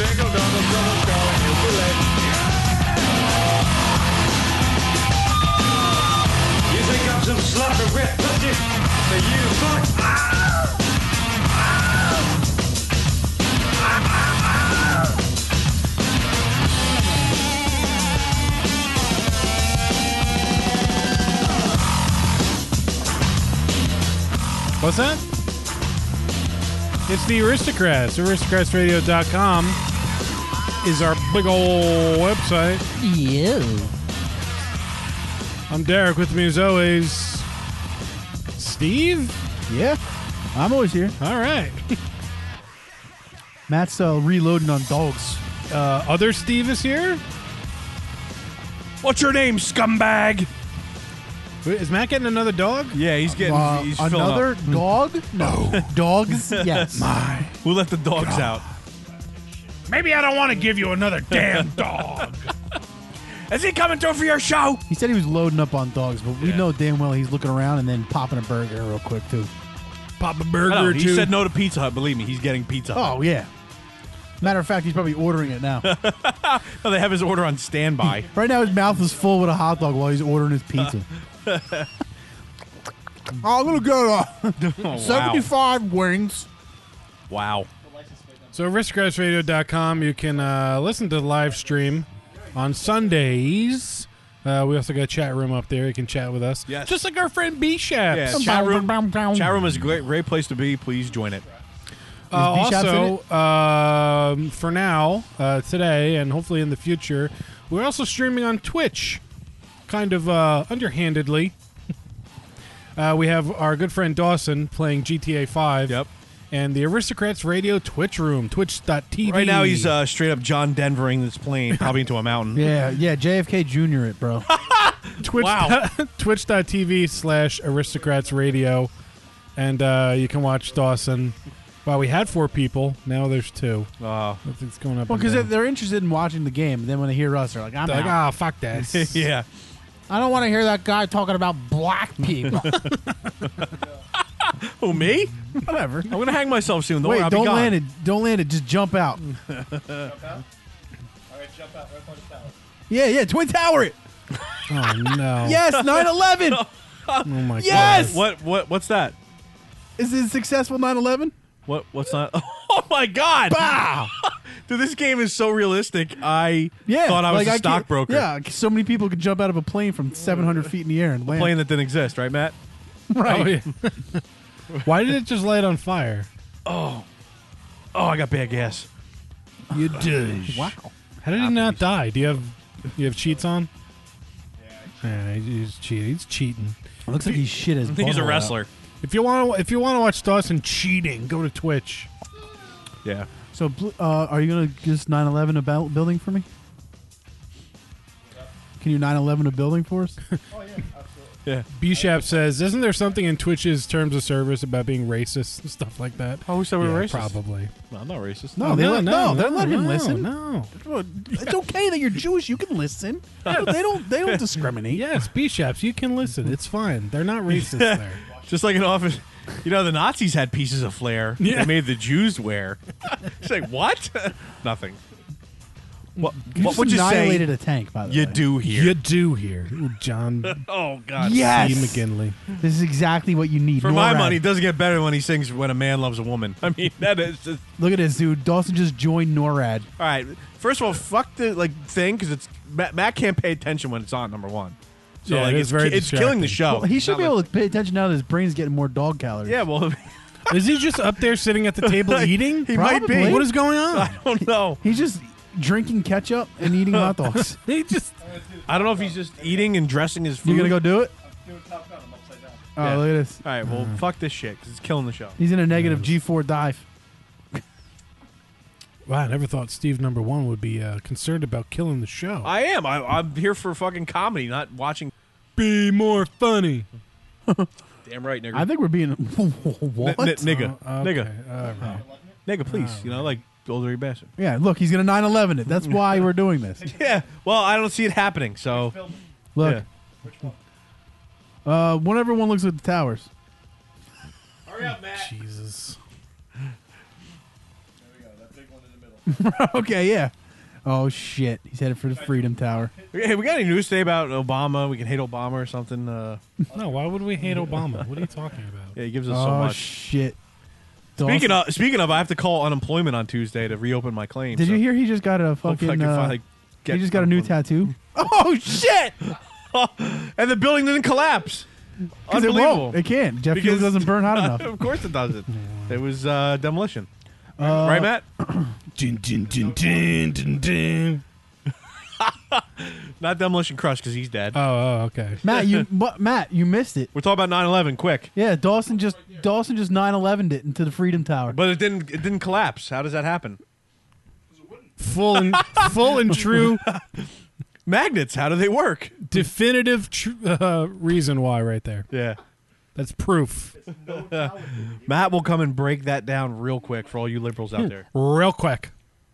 Single, double, going, you think I'm some sloppy wet pussy? For you, fuck. What's that? It's the Aristocrats. Aristocratsradio.com is our big ol' website. Yeah. I'm Derek. With me as always, Steve? Yeah. I'm always here. All right. Matt's reloading on dogs. Other Steve is here? What's your name, scumbag? Wait, is Matt getting another dog? Yeah, he's getting he's filling Another up. dog? No. Dogs? Yes. We'll let the dogs out. Maybe I don't want to give you another damn dog. Is he coming through for your show? He said he was loading up on dogs, but we know damn well he's looking around and then popping a burger real quick, too. Pop a burger No, or he two. said no to Pizza Hut. Believe me, he's getting Pizza Hut. Oh, yeah. Matter of fact, he's probably ordering it now. No, they have his order on standby. Right now, his mouth is full with a hot dog while he's ordering his pizza. I'm going to get 75 wings. Wow. So aristocratsradio.com, you can listen to the live stream on Sundays. We also got a chat room up there. You can chat with us. Yes. Just like our friend B-Shaps. Yeah, chat room is a great place to be. Please join it. B-Shaps Also, for now, today, and hopefully in the future, we're also streaming on Twitch, kind of underhandedly. We have our good friend Dawson playing GTA 5. Yep. And the Aristocrats Radio Twitch room, twitch.tv. Right now, he's straight up John Denvering this plane, probably into a mountain. Yeah, JFK Jr. it, bro. Twitch, Wow. twitch.tv/aristocratsradio. And you can watch Dawson. Well, we had 4 people. Now there's 2. It's going up. Well, and because down. they're interested in watching the game. And then when they hear us, they're like, I'm They're like, out. fuck this. Yeah. I don't want to hear that guy talking about black people. Who, me? Whatever. I'm going to hang myself soon. Don't worry, Wait, I'll be don't gone. land it. Don't land it. Just jump out. Yeah, Twin Tower it. Oh, no. Yes, 9/11. Oh, my Yes! God. What's that? Is it a successful 9/11? What's that? Oh, my God. Bah! Dude, this game is so realistic. I Yeah, thought I was a can't- stockbroker. Yeah, so many people could jump out of a plane from 700 feet in the air and land. Plane that didn't exist, right, Matt? Right. Oh, yeah. Why did it just light on fire? Oh, I got bad gas. You douche. Wow. How did he not die? Do you have cheats on? Yeah, he's cheating. He's cheating. Looks like he's shit his I think he's a butthole wrestler. If you want to watch Dawson cheating, go to Twitch. Yeah. out. So, are you going to just 9/11 a building for me? Can you 9/11 a building for us? Yeah. B-Shap says, isn't there something in Twitch's terms of service about being racist and stuff like that? Oh, who said we were Yeah, racist? Probably. No, I'm not racist. No, they're letting him listen. No. It's okay that you're Jewish. You can listen. They don't discriminate. Yes, B-Shaps, you can listen. It's fine. They're not racist there. Just like in office, the Nazis had pieces of flair Yeah. they made the Jews wear. It's like, what? Nothing. What Just would you annihilated say a tank, by the you way. do here? You do here, John Oh, God. Yes. C. McGinley. This is exactly what you need. For my NORAD. money, it doesn't get better when he sings When a Man Loves a Woman. I mean, that is just... Look at this, dude. Dawson just joined NORAD. All right. First of all, fuck the thing, because it's Matt can't pay attention when it's on, number one. So, Yeah, it is very it's killing the show. Well, he It's should not be like- able to pay attention now that his brain's getting more dog calories. Yeah, well, Is he just up there sitting at the table eating? he might be. Probably. What is going on? I don't know. He's just drinking ketchup and eating hot dogs. He just I don't know if he's just eating and dressing his food. You gonna go do it? Oh, Yeah. look at this. All right, well, fuck this shit, because it's killing the show. He's in a negative G4 dive. wow. I never thought Steve number 1 would be concerned about killing the show. I am. I'm here for fucking comedy, not watching. Be more funny. Damn right, nigga. I think we're being what? Nigga. Okay, Nigga. all right. Nigga, please. Like, older you bastard. Yeah, look, he's gonna 9/11 it. That's why we're doing this. Yeah, well, I don't see it happening, so. Look, Yeah. whenever one looks at the towers. Hurry up, Matt. Jesus. There we go, that big one in the middle. Okay, yeah. Oh shit, he's headed for the Freedom Tower. Hey, we got any news today about Obama? We can hate Obama or something. No, why would we hate Obama? What are you talking about? Yeah, he gives us so Oh much. shit. Speaking of, I have to call unemployment on Tuesday to reopen my claim. Did so you hear he just got a hopefully fucking? I can finally get He just got a new unemployment. tattoo. Oh shit! And the building didn't collapse. 'Cause it Unbelievable. won't. It can't. Jet fuel Because- doesn't burn hot enough. Of course it doesn't. It was demolition. Right, Matt? Dun, dun, dun, dun, dun, dun. Not demolition crush because he's dead. Oh, okay. Matt, you missed it. We're talking about 9/11. Quick, Yeah, Dawson just 9/11'd it into the Freedom Tower. but it didn't collapse. How does that happen? Full and true, Magnets. How do they work? definitive reason why right there. Yeah. That's proof. Matt will come and break that down real quick for all you liberals out there. Real quick.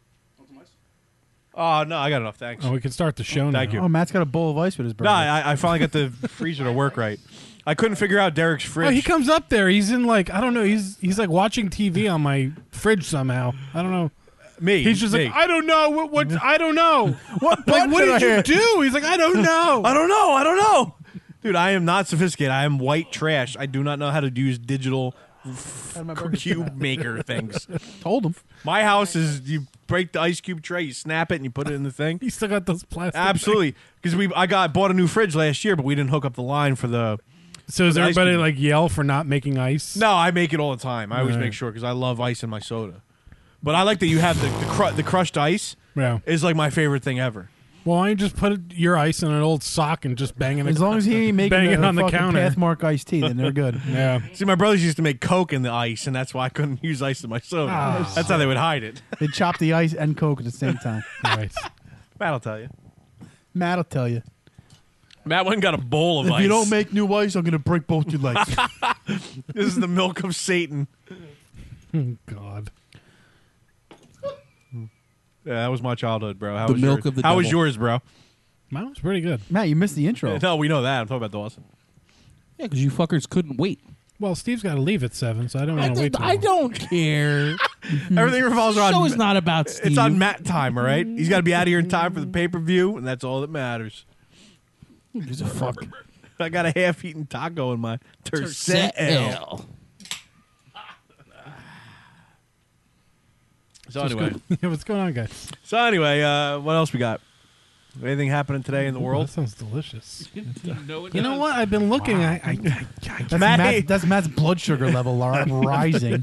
Oh no, I got enough. Thanks. Oh, we can start the show now. Thank you. Oh, Matt's got a bowl of ice with his burger. No, I finally got the freezer to work right. I couldn't figure out Derek's fridge. Oh, he comes up there. He's in like, I don't know. He's like watching TV on my fridge somehow. I don't know. Me. He's just me. like, I don't know. What I don't know. What like, what did you do? He's like, I don't know. I don't know. Dude, I am not sophisticated. I am white trash. I do not know how to use digital cube maker things. Told him. My house is you break the ice cube tray, you snap it, and you put it in the thing. He still got those plastic. Absolutely, because bought a new fridge last year, but we didn't hook up the line for the. So does the ice everybody cube. like yell for not making ice? No, I make it all the time. I always Right. make sure because I love ice in my soda. But I like that you have the crushed ice Yeah. is like my favorite thing ever. Well, why don't you just put your ice in an old sock and just bang it? As long as he ain't making bang it on the fucking counter. Pathmark iced tea, then they're good. Yeah. See, my brothers used to make Coke in the ice, and that's why I couldn't use ice in my soda. Ah. That's how they would hide it. They chop the ice and Coke at the same time. Right. Matt'll tell you. Matt'll tell you. Matt went and got a bowl of If ice. you don't make new ice, I'm gonna break both your legs. This is the milk of Satan. God. Yeah, that was my childhood, bro. How The was milk yours? of the How was devil. yours, bro? Mine was pretty good. Matt, you missed the intro. No, we know that. I'm talking about Dawson. Yeah, because you fuckers couldn't wait. Well, Steve's got to leave at 7, so I don't want to wait too I long. don't care. Everything revolves around. Show is not about Steve. It's on Matt time, all right? He's got to be out of here in time for the pay-per-view, and that's all that matters. Who gives a fuck? I got a half-eaten taco in my Tercel. L. So anyway, Yeah, what's going on, guys? what else we got? Anything happening today in the That world? sounds delicious. You You know what? I've been looking. That's, Matt- that's Matt's blood sugar level rising.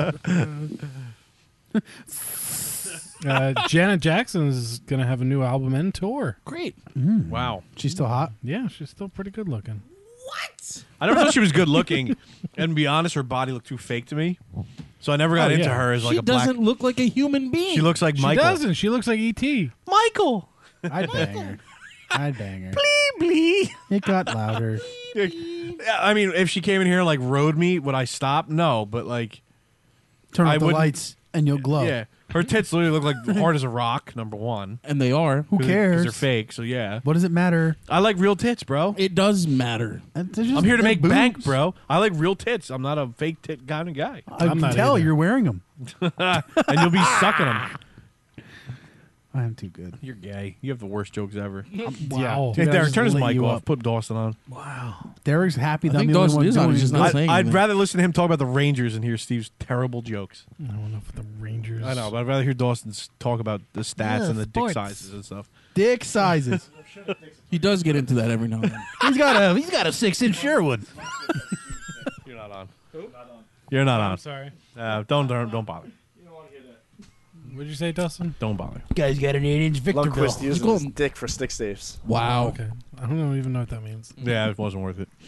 Janet Jackson is going to have a new album and tour. Great. Wow. She's still hot. Yeah, she's still pretty good looking. I never thought she was good looking, and to be honest, her body looked too fake to me. So I never got Oh, into yeah. her as like She a black. doesn't look like a human being. She looks like She Michael. doesn't. She looks like E.T. Michael. I'd bang her. I'd bang her. Blee. It got louder. Yeah, I mean, if she came in here and like rode me, would I stop? No, but like, Turn I off the wouldn't- lights and you'll glow. yeah, her tits literally look like hard as a rock. Number one, And they are. Who because cares? they're fake. So yeah, What does it matter? I like real tits, bro. It does matter. I'm here to make bank, bro. I like real tits. I'm not a fake tit kind of guy. I I'm can not tell either. you're wearing them. And you'll be sucking them. I am too good. You're gay. You have the worst jokes ever. Wow. Hey, Dude, I Derek, just turn his lit mic you off. up. Put Dawson on. Derek's happy that I'm think the only Dawson one is on, doing he's his just not saying I'd anything. rather listen to him talk about the Rangers and hear Steve's terrible jokes. I don't know if the Rangers. I know, but I'd rather hear Dawson talk about the stats Yeah, and the dick sports. sizes and stuff. dick sizes. He does get into that every now and then. he's got a 6-inch Sherwood. You're not on. You're not I'm on. sorry. Don't bother. What did you say, Dustin? Don't bother. Guy's got an 8-inch Victorville. Lundqvist using call his him- dick for stick saves. Wow. Okay. I don't even know what that means. Yeah, it wasn't worth it.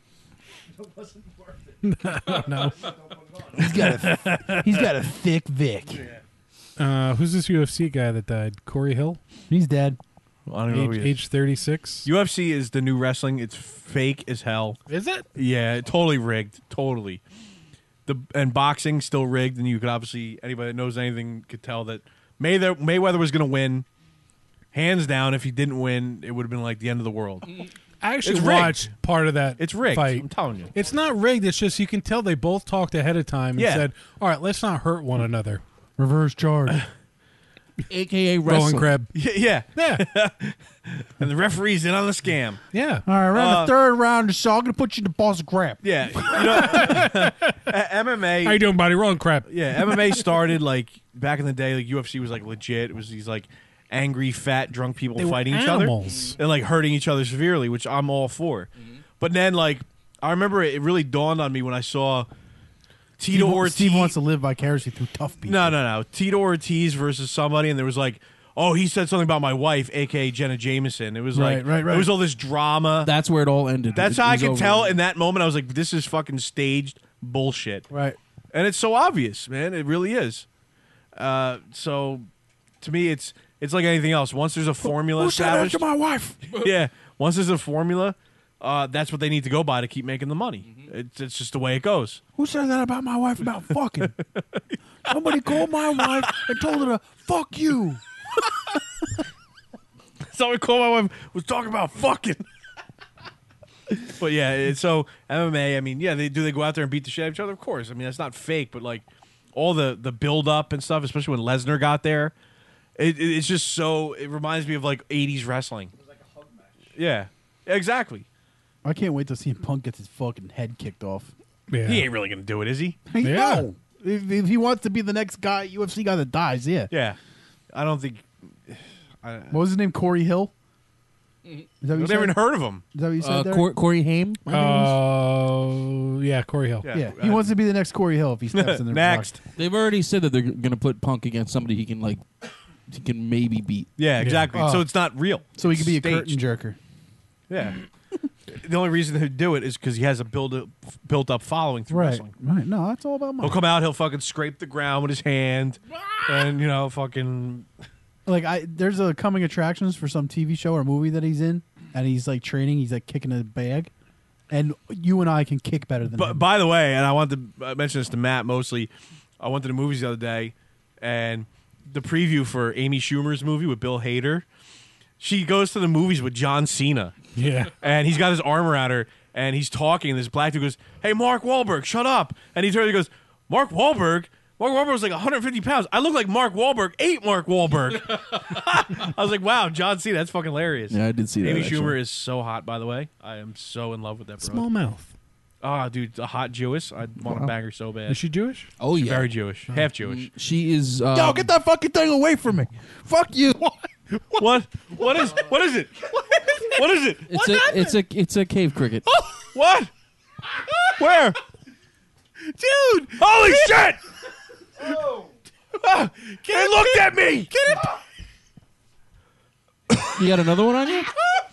No. He's got a thick Vic. Who's this UFC guy that died? Corey Hill? He's dead. I don't know who he is. Age 36. UFC is the new wrestling. It's fake as hell. Is it? Yeah, totally rigged. Totally. And boxing still rigged, and you could obviously anybody that knows anything could tell that Mayweather was going to win, hands down. If he didn't win, it would have been like the end of the world. I actually It's rigged. watched part of that It's rigged. fight. I'm telling you. It's not rigged. It's just you can tell they both talked ahead of time and Yeah. said, all right, let's not hurt one another. Reverse charge. AKA Rolling wrestling. crab. Yeah. Yeah. And the referee's in on the scam. Yeah. All right, around the third round of the show, I'm gonna put you in the boss of crap. Yeah. You know, MMA. How you doing, buddy? Rolling crab. Yeah, MMA started like back in the day. Like UFC was like legit. It was these like angry, fat, drunk people They were fighting each animals. other and like hurting each other severely, which I'm all for. But then like I remember it really dawned on me when I saw Tito Ortiz. Steve wants to live vicariously through tough people. No. Tito Ortiz versus somebody, and there was like, oh, he said something about my wife, aka Jenna Jameson. It was like, Right. It was all this drama. That's where it all ended. That's It how I was could over. tell in that moment. I was like, this is fucking staged bullshit. Right. And it's so obvious, man. It really is. So, to me, it's like anything else. Once there's a formula established, my wife? yeah. Once there's a formula, that's what they need to go by to keep making the money. It's just the way it goes. Who said that about my wife about fucking? Somebody called my wife and told her to fuck you. Someone called my wife was talking about fucking. But yeah, so MMA. I mean, yeah, they go out there and beat the shit out of each other. Of course, I mean that's not fake, but like all the build up and stuff, especially when Lesnar got there, it's just so. It reminds me of like '80s wrestling. It was like a hug match. Yeah, exactly. I can't wait to see Punk gets his fucking head kicked off. Yeah. He ain't really gonna do it, is he? Hey, Yeah. no. If he wants to be the next guy, UFC guy that dies, yeah. Yeah, I don't think. What was his name? Corey Hill? Is that what you I've never said? even heard of him. Is that what you said there? Corey Haim. Yeah, Corey Hill. Yeah, he wants to be the next Corey Hill if he steps in there. Next. They've already said that they're gonna put Punk against somebody he can maybe beat. Yeah, exactly. Oh. So it's not real. So he could be a Staged. curtain jerker. Yeah. The only reason he'd do it is because he has a built up following through Right. wrestling. Right. No, that's all about money. He'll come out, he'll fucking scrape the ground with his hand, and fucking. Like there's a coming attractions for some TV show or movie that he's in, and he's like training. He's like kicking a bag, and you and I can kick better than But him. by the way, and I wanted to mention this to Matt mostly. I went to the movies the other day, and the preview for Amy Schumer's movie with Bill Hader. She goes to the movies with John Cena. Yeah. And he's got his arm around her, and he's talking, and this black dude goes, "Hey, Mark Wahlberg, shut up." And he turns and goes, "Mark Wahlberg? Mark Wahlberg was like 150 pounds. I look like Mark Wahlberg ate Mark Wahlberg." I was like, wow, John Cena, that's fucking hilarious. Yeah, I did see that. Amy actually. Schumer is so hot, by the way. I am so in love with that Small broad. mouth. Oh, dude, a hot Jewess. I want to bang her so bad. Is she Jewish? Oh She's yeah, very Jewish. Half Jewish. she is. Yo, get that fucking thing away from me! Fuck you! What? What is it? What is it? It's a cave cricket. What? Where? Dude! Holy shit! They looked at me! You got another one on you?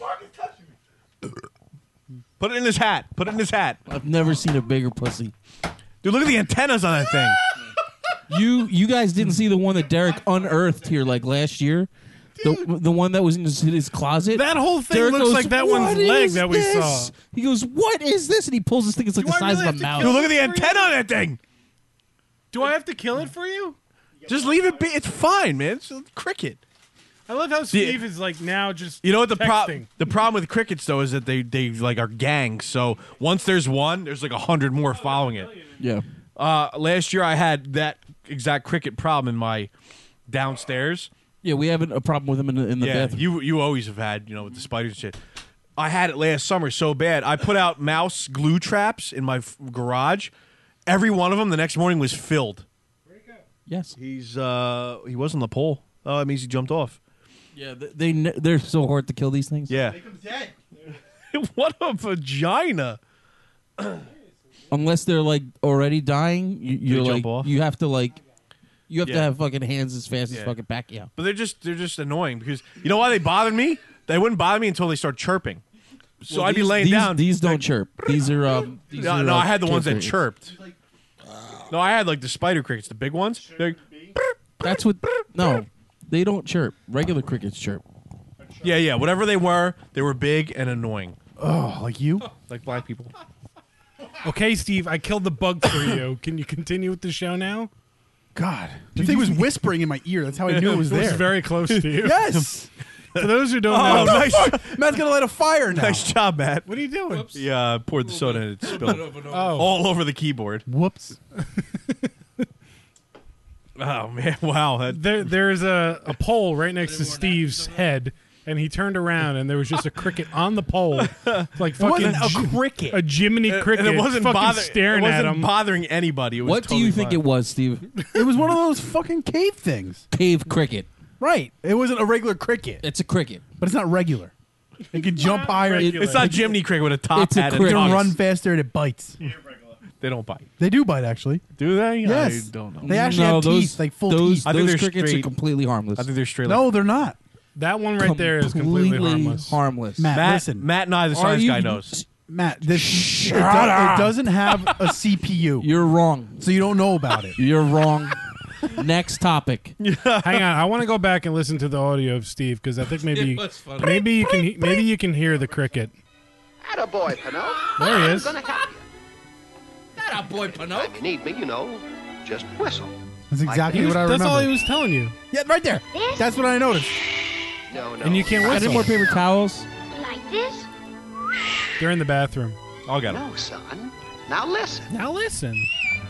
Put it in his hat. Put it in his hat. I've never seen a bigger pussy. Dude, look at the antennas on that thing. You guys didn't see the one that Derek unearthed here like last year? The one that was in his closet? That whole thing Derek looks goes, like that "What one's leg is that we this?" saw. He goes, "What is this?" And he pulls this thing. It's like Do the I size really of have a to mouse. Dude, look at the antenna on that thing. Do I have to kill it for you? Just leave it be. It's fine, man. It's a cricket. I love how Steve is like now just You know what the texting. problem with crickets though is that they like are gangs. So once there's one, there's like 100 more following it. Yeah. Last year I had that exact cricket problem in my downstairs. Yeah, we have a problem with him in the Yeah, bathroom. you always have had with the spiders and shit. I had it last summer so bad. I put out mouse glue traps in my garage. Every one of them the next morning was filled. Yes. He was on the pole. Oh, that means he jumped off. Yeah, they're so hard to kill these things. Yeah. What a vagina. Unless they're like already dying, you're jump like off? you have to Yeah. have fucking hands as fast as Yeah. fucking Pacquiao. But they're just annoying because you know why they bothered me? They wouldn't bother me until they start chirping. So I'd be laying down. These don't chirp. These are no, I had the ones that cave chirped. No, I had like the spider crickets, the big ones. They're crickets. That's what. No, they don't chirp. Regular crickets chirp. yeah, whatever they were big and annoying, Oh, like you? like black people. Okay, Steve, I killed the bug for you. Can you continue with the show now? God, the thing was whispering in my ear. That's how I knew it was It was there. very close to you. Yes. For those who don't Oh, know, nice, Matt's gonna light a fire now. nice job, Matt. what are you doing? Yeah, poured the soda and it spilled Oh, all over the keyboard. Whoops. Oh man! Wow. There's a pole right next to Steve's head, and he turned around, and there was just a cricket on the pole, like fucking wasn't a cricket. a Jiminy Cricket, And it wasn't fucking staring it at wasn't him. bothering anybody. It was What do you totally think fine. it was, Steve? It was one of those fucking cave things. Cave cricket. Right. It wasn't a regular cricket, It's a cricket. but it's not regular. It can jump higher. regular. It's not Jiminy Cricket with a top It's a hat It and cricket. can tongues. run faster and it bites. They don't bite. They do bite, actually. Do they? Yes. I don't know. They actually have teeth, like full those, teeth. I think Those they're crickets straight- are completely harmless. I think they're straight. No, they're not. That one right there is completely harmless. harmless. Matt, listen. Matt and I, the Are science you- guy, knows. Matt, it doesn't have a CPU, You're wrong. so you don't know about it. You're wrong. Next topic. Hang on, I want to go back and listen to the audio of Steve because I think maybe It was funny. maybe you can hear the cricket. Attaboy, Pinot. There he is. I'm gonna help you. That boy, Pinot. If you need me, just whistle. That's exactly what I That's remember. all he was telling you. Yeah, right there. That's what I noticed. No. And you can't Any whistle. more paper towels? Like this? They're in the bathroom. I'll get him. No, son. Now listen. Now listen.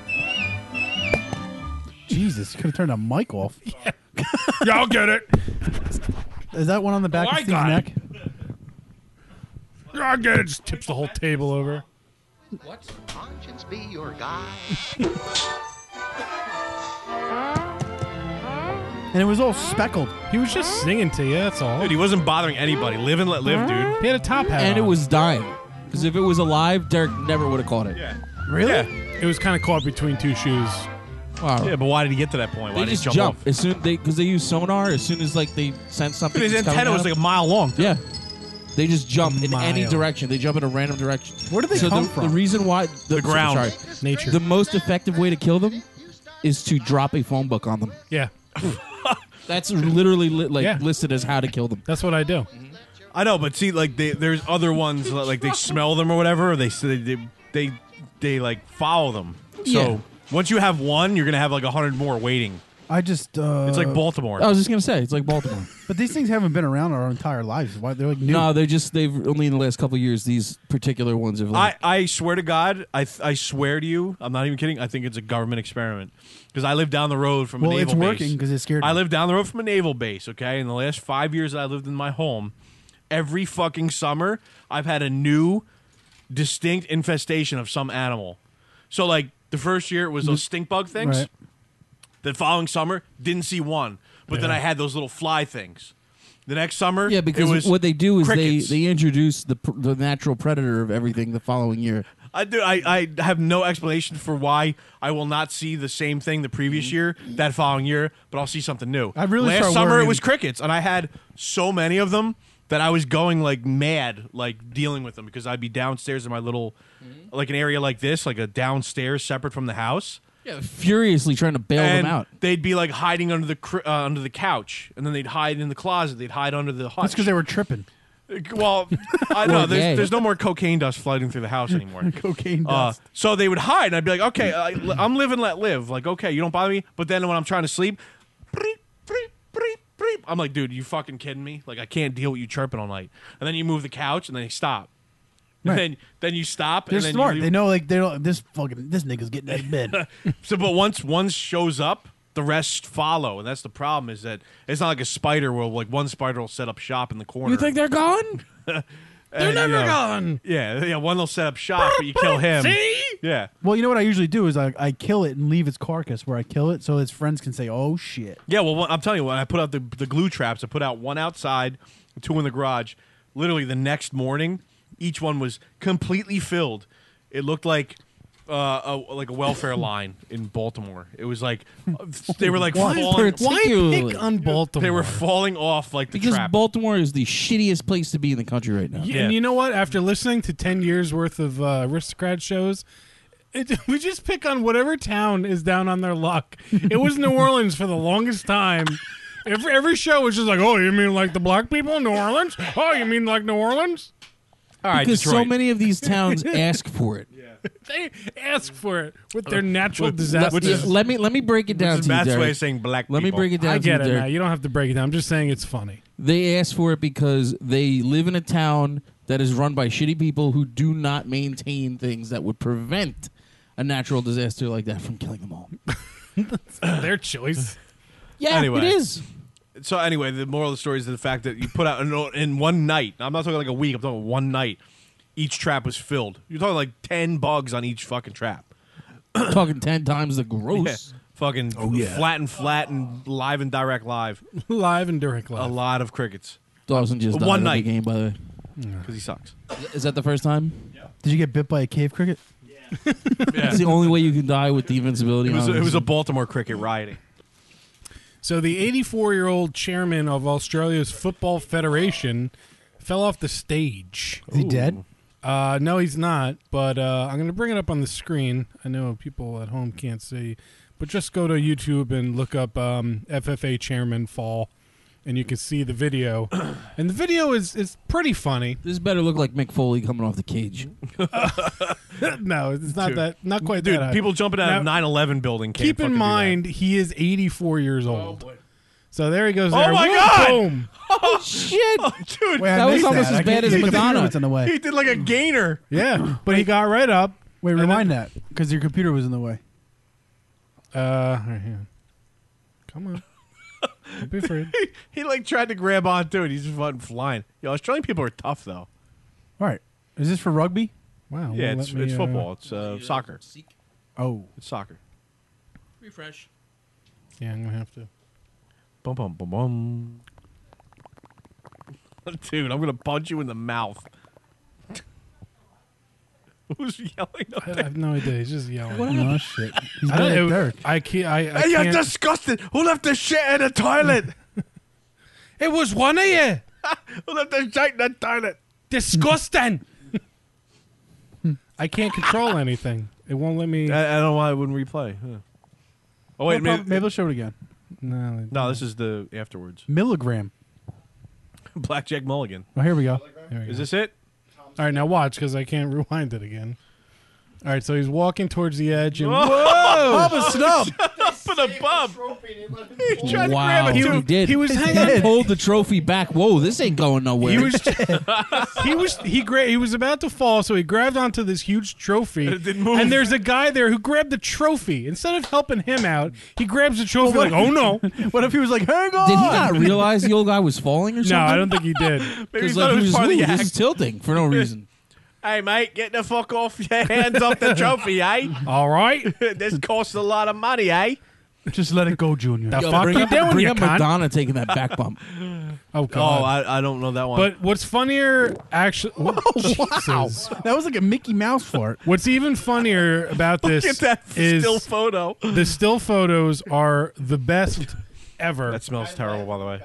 Jesus, you could have turned the mic off. Yeah, I'll get it. Is that one on the back of I Steve's got it. neck? Yeah, I'll get it. Just tips the whole table over. Conscience be your guide. And it was all speckled. He was just singing to you. That's all. Dude, he wasn't bothering anybody. Live and let live, dude. He had a top hat And it on. was dying. Because if it was alive, Derek never would have caught it. Yeah. Really? Yeah. It was kind of caught between two shoes. Wow. Yeah, but why did he get to that point? Why They did he just jump jump off? as soon because they use sonar. As soon as like they sense something, Dude, his that's coming antenna was at like a them. mile long. Yeah. They just jump in any Mile. direction. They jump in a random direction. Where do they so come the, from? The reason why The ground. Sorry, Nature. the most effective way to kill them is to drop a phone book on them. Yeah, That's literally Yeah. listed as how to kill them. that's what I do. I know, but see, like there's other ones like they smell them or whatever. Or they like follow them. So Yeah. once you have one, you're gonna have like 100 more waiting. I just. It's like Baltimore. I was just gonna say it's like Baltimore. But these things haven't been around our entire lives. Why they're like new? No, they've only in the last couple of years these particular ones have like I swear to God, I swear to you, I'm not even kidding. I think it's a government experiment because I live down the road from Well, a naval it's base. working because it's scared. I me. live down the road from a naval base. Okay, in the last 5 years that I lived in my home, every fucking summer I've had a new, distinct infestation of some animal. So like the first year it was those stink bug things. Right. The following summer didn't see one, but then I had those little fly things. The next summer, yeah, it because was what they do is crickets. they introduce the natural predator of everything the following year. I have no explanation for why I will not see the same thing the previous year, that following year, but I'll see something new. I really Last start summer worrying- it was crickets, and I had so many of them that I was going like mad, like dealing with them because I'd be downstairs in my little, like an area like this, like a downstairs separate from the house. Yeah, furiously trying to bail And them out. they'd be like hiding under the couch, and then they'd hide in the closet. They'd hide under the hutch. That's because they were tripping. Well, I know Or gay. there's no more cocaine dust floating through the house anymore. Cocaine dust. So they would hide, and I'd be like, okay, I'm live and let live. Like, okay, you don't bother me. But then when I'm trying to sleep, breep, breep, breep, breep, I'm like, dude, you fucking kidding me? Like, I can't deal with you chirping all night. And then you move the couch, and then they stop. And Right. then you stop. They're and then smart. You They know like they don't. This nigga's getting out of bed. So, but once one shows up, the rest follow, and that's the problem. Is that it's not like a spider where like one spider will set up shop in the corner. You think they're gone? They're never gone. Yeah, one will set up shop, but you kill him. See? Yeah. Well, you know what I usually do is I kill it and leave its carcass where I kill it, so its friends can say, "Oh shit." Yeah, well, I'm telling you, when I put out the glue traps, I put out one outside, two in the garage. Literally, the next morning, each one was completely filled. It looked like a welfare line in Baltimore. It was like they were like falling. Why Particularly. pick on Baltimore? They were falling off like the Because trap. Baltimore is the shittiest place to be in the country right now. And you know what? After listening to 10 years worth of Aristocrat shows, we just pick on whatever town is down on their luck. It was New Orleans for the longest time. Every show was just like, oh, you mean like the black people in New Orleans? Oh, you mean like New Orleans? All right, Because so Detroit. many of these towns ask for it. They ask for it with their natural disasters. Let me break it down Which is to you, Matt's way Derek. of saying black Let me people. break it down I to get you, it Derek. now. You don't have to break it down. I'm just saying it's funny. They ask for it because they live in a town that is run by shitty people who do not maintain things that would prevent a natural disaster like that from killing them all. Their choice. Yeah, Anyway. it is. So anyway, the moral of the story is the fact that you put out in one night. I'm not talking like a week. I'm talking one night. Each trap was filled. You're talking like 10 bugs on each fucking trap. Talking 10 times the Yeah. gross. Fucking flat and live and direct live. Live and direct A live. lot of crickets Dawson just died One in the night. game, by the way. because he sucks. Is that the first time? Did you get bit by a cave cricket? It's the only way you can die with the invincibility. It was a Baltimore cricket rioting. So the 84-year-old chairman of Australia's Football Federation fell off the stage. Is he dead? No, he's not. But I'm going to bring it up on the screen. I know people at home can't see, but just go to YouTube and look up FFA chairman fall, and you can see the video. And the video is pretty funny. This better look like Mick Foley coming off the cage. No, it's not Dude. that. Not quite Dude, that high. people jumping out of Now, 9/11 building can't Keep in fucking do mind, he is 84 years old. So there he goes. Oh There. my Whoop, God! Boom. Oh, shit! that. Dude, Wait, I That was missed almost I as can't bad as see the computer Madonna. was in the way. he did like a gainer. Yeah, but he got right up. Wait, rewind that because your computer was in the way. Right here. Come on. Don't be afraid. He like tried to grab onto it. He's just fucking flying. Yo, Australian people are tough though. All right, is this for rugby? Wow. Yeah, well, it's let me, football. It's soccer. Oh, It's soccer. Refresh. Yeah, I'm gonna have to. Bum bum bum bum. Dude, I'm gonna punch you in the mouth. Who's yelling up I there? have no idea. He's just yelling. oh shit! He's I don't dead, know. Derek. I can't. I Hey, you're can't. disgusting. Who left the shit in the toilet? It was one of you. Who left the shit in the toilet? Disgusting. I can't control anything. It won't let me. I don't know why I wouldn't replay. Huh. Oh wait, Maybe they'll show it again. No. no, this is the afterwards. Milligram. Blackjack Mulligan. Oh, here we go. There we Is go. this it? All right, now watch because I can't rewind it again. All right, so he's walking towards the edge and Whoa! Bubba Snub. For the bump. He tried to Wow, grab it he too. did. he was hanging on. Pulled the trophy back. Whoa, this ain't going nowhere. He was about to fall, so he grabbed onto this huge trophy. And it didn't move. And there's a guy there who grabbed the trophy. Instead of helping him out, he grabs the trophy like, oh no. What if he was like, hang on? Did he not realize the old guy was falling or No, something? I don't think he did. Maybe he Because thought like, it was part of the this act. is tilting for no reason. Hey, mate, get the fuck off your hands off the trophy, eh? All right. This costs a lot of money, eh? Just let it go, Junior. The Yo, fuck bring you up, doing, bring you up cunt? Madonna taking that back bump. Oh, God. Oh, I don't know that one. But what's funnier, actually... Jesus. That was like a Mickey Mouse fart. What's even funnier about this Look at that is still photo. the still photos are the best ever. That smells terrible, by the way.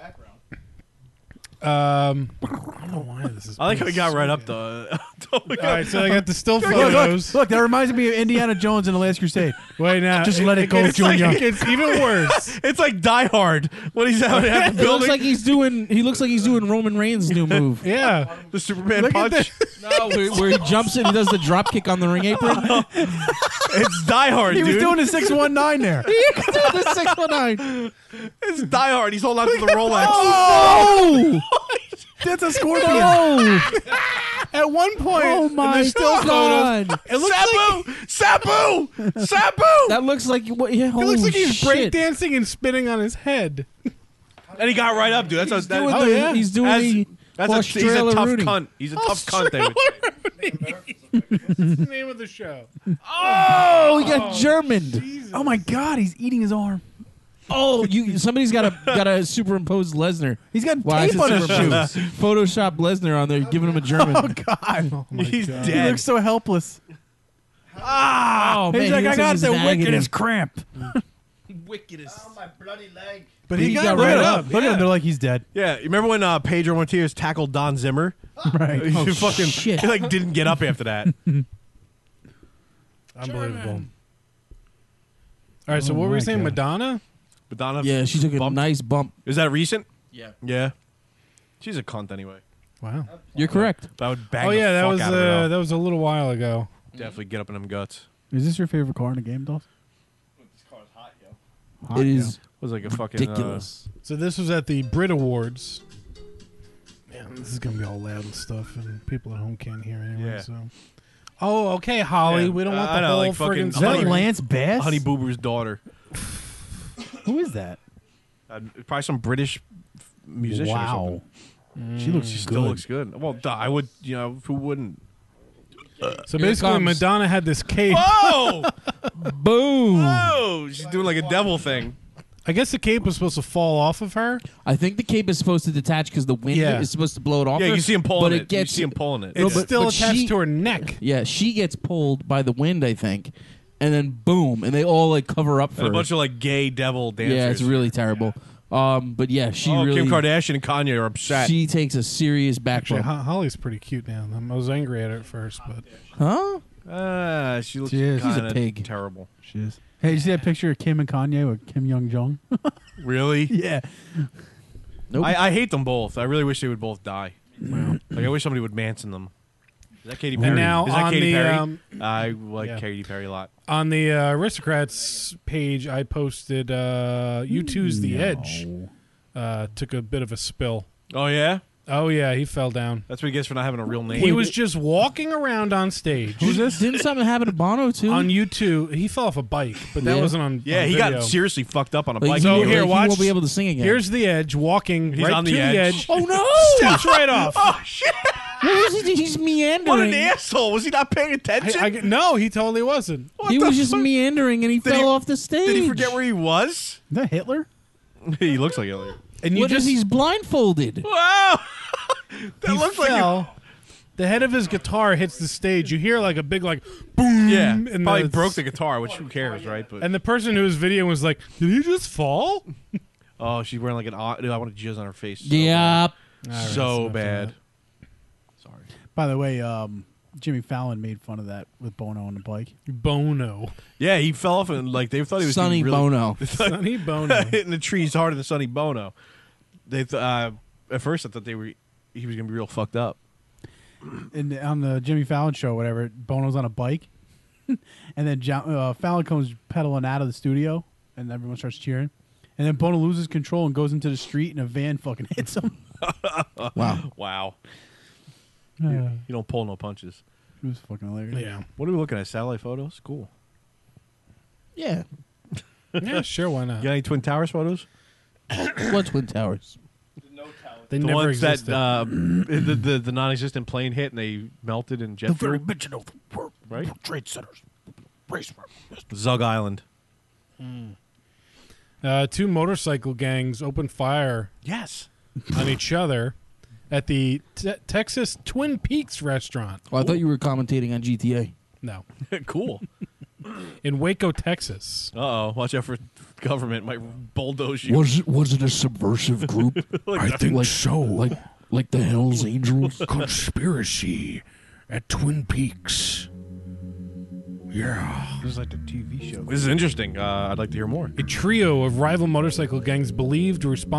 I don't know why this is... I like how he got right up the. All right, so I got the still Look, photos. look, that reminds me of Indiana Jones in The Last Crusade. Wait, now. Just let it go, gets like- Junior. it gets even worse. It's like Die Hard when he's out at the He looks building. like he's doing. He looks like he's doing Roman Reigns' new move. Yeah. the Superman Look at punch. No, where he jumps and he does the drop kick on the ring apron. It's Die Hard, He dude. was doing the 619 there. the 619. It's Die Hard. He's holding on to the Rolex. Oh! That's a scorpion. Oh! At one point, Oh in my the still God! photos, it looks like Sabu! Sabu! That looks like what? Yeah, it looks like he's shit. breakdancing and spitting on his head. And he got right up, dude. That's He's that, doing, oh, the, yeah. he's doing the he's a Australia tough Rooney. cunt. He's a tough cunt. They would say. That's the name of the show. Oh, he got Germaned. Oh my God, he's eating his arm. Oh, somebody's got a superimpose Lesnar. He's got Wow, I tape said on his superimpose. shoes. Photoshop Lesnar on there, giving him a German. Oh God, He's he dead. looks so helpless. Oh, He's like, he I looks got he's the in agony. wickedest cramp. Wickedest. But he got right up. Look at him. They're like, he's dead. Yeah, you remember when Pedro Martinez tackled Don Zimmer? Right. He fucking shit. he like didn't get up after that. Unbelievable. All right, so what were we my saying? God. Madonna? Madonna. Yeah, she took a bumped. nice bump. Is that recent? Yeah, Yeah. She's a cunt anyway. Wow. you're correct. But I would bang Oh the yeah, that fuck was out of her, though. that was a little while ago. Definitely get up in them guts. Is this your favorite car in the game, Dolph? Hot, It yo. is It was like a fucking ridiculous. So this was at the Brit Awards. Man, this is gonna be all loud and stuff, and people at home can't hear anyway. Yeah. So. Oh, okay, Holly. Yeah, We don't want I the know, whole like fucking friggin' Is that story. Lance Bass? Honey Boo Boo's daughter. Who is that? Probably some British musician or Wow. something. She looks She good. still looks good. Well, I would, who wouldn't? So Here it basically, comes. Madonna had this cape. Oh! Boom. Oh! She's doing like a devil thing. I guess the cape was supposed to fall off of her. I think the cape is supposed to detach because the wind Yeah. is supposed to blow it off. Yeah, her, you see him pulling but it. it gets, you see him pulling it. It's but- still but attached she- to her neck. Yeah, she gets pulled by the wind, I think, and then boom, and they all like cover up for And a her. bunch of like gay devil dancers. Yeah, it's really terrible. But yeah, she Oh, really Kim Kardashian and Kanye are upset. she takes a serious Actually, backbone. Holly's pretty cute now. I was angry at her at first, but Huh? She looks She is. She's a kind pig. of terrible. She is. Hey, you see that picture of Kim and Kanye with Kim Young Jong? Really? Yeah. Nope. I hate them both. I really wish they would both die. Like I wish somebody would Manson them. Is that Katy Perry? now Is that on Katy the, Perry? I like yeah. Katy Perry a lot. on the Aristocrats page, I posted U2's The Edge took a bit of a spill. Oh yeah, Oh, yeah, he fell down. that's what he gets for not having a real name. He was just walking around on stage. Who's this? Didn't something happen to Bono too? On U2, he fell off a bike, but that Yeah. wasn't on yeah, on he video. got seriously fucked up on a Like, bike. So he, here, like, watch. He won't be able to sing again. Here's The Edge walking He's right on to the the edge. edge. oh no! Steps right off. Oh shit! What was he? He's meandering. What an asshole! Was he not paying attention? No, he totally wasn't. What He the was just fuck? meandering and he Did fell he- off the stage. Did he forget where he was? Is that Hitler? He looks like Elliot. And you What is just he's blindfolded? Wow! That he looks fell. like The head of his guitar hits the stage. You hear like a big like boom. yeah. and Probably the- broke the guitar, which who cares, right? But And the person who was videoing was like, "Did he just fall?" oh, she's wearing like an. Dude, I want to jizz on her face. So Yeah. bad. So bad. Sorry. By the way, Jimmy Fallon made fun of that with Bono on the bike. Bono, Yeah, he fell off and like they thought he was Sonny gonna really, Bono. Sonny Bono. hitting the trees harder than Sonny Bono. They at first I thought he was gonna be real fucked up. And on the Jimmy Fallon show, whatever, Bono's on a bike, and then Fallon comes pedaling out of the studio, and everyone starts cheering. And then Bono loses control and goes into the street, and a van fucking hits him. Wow. Wow. It You don't pull no punches. was fucking hilarious. Yeah, What are we looking at? Satellite photos? Cool. Yeah. yeah, sure, why not? You got any Twin Towers photos? What Twin Towers? They The never ones existed. that the non-existent plane hit and they melted in jet fuel, mention of the World right? Trade Centers. Zug Island. Two motorcycle gangs opened fire Yes. on each other at the Texas Twin Peaks restaurant. Oh, I thought you were commentating on GTA. No, Cool. in Waco, Texas. Uh-oh. Watch out for government might bulldoze you. Was it a subversive group? I think so. Like the Hell's Angels. Conspiracy at Twin Peaks. Yeah. This is like the TV show. This is interesting. I'd like to hear more. A trio of rival motorcycle gangs believed to respond